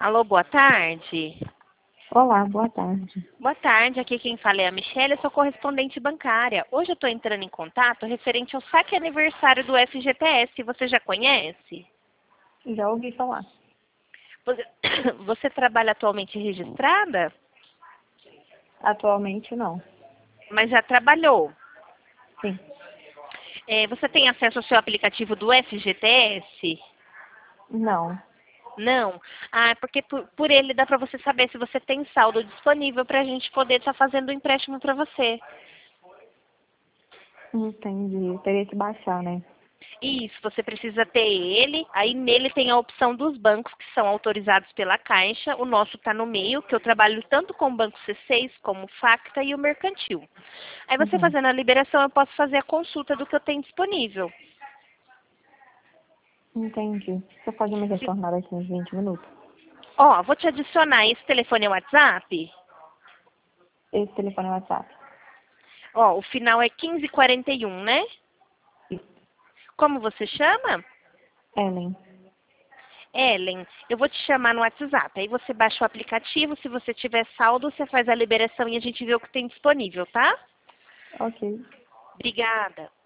Alô, boa tarde. Olá, boa tarde. Boa tarde, aqui quem fala é a Michelle, eu sou correspondente bancária. Hoje eu estou entrando em contato referente ao saque aniversário do FGTS. Você já conhece? Já ouvi falar. Você trabalha atualmente registrada? Atualmente não. Mas já trabalhou. Sim. Você tem acesso ao seu aplicativo do FGTS? Não. Não? Ah, porque por ele dá para você saber se você tem saldo disponível para a gente poder estar fazendo o empréstimo para você. Entendi. Teria que baixar, né? Isso, você precisa ter ele, aí nele tem a opção dos bancos que são autorizados pela Caixa, o nosso está no meio, que eu trabalho tanto com o Banco C6, como o Facta e o Mercantil. Aí você Uhum. fazendo a liberação, eu posso fazer a consulta do que eu tenho disponível. Entendi. Você pode me retornar aqui uns 20 minutos? Ó, vou te adicionar, esse telefone é o WhatsApp? Esse telefone é WhatsApp. Ó, o final é 1541, né? Como você chama? Ellen. Ellen, eu vou te chamar no WhatsApp. Aí você baixa o aplicativo, se você tiver saldo, você faz a liberação e a gente vê o que tem disponível, tá? Ok. Obrigada.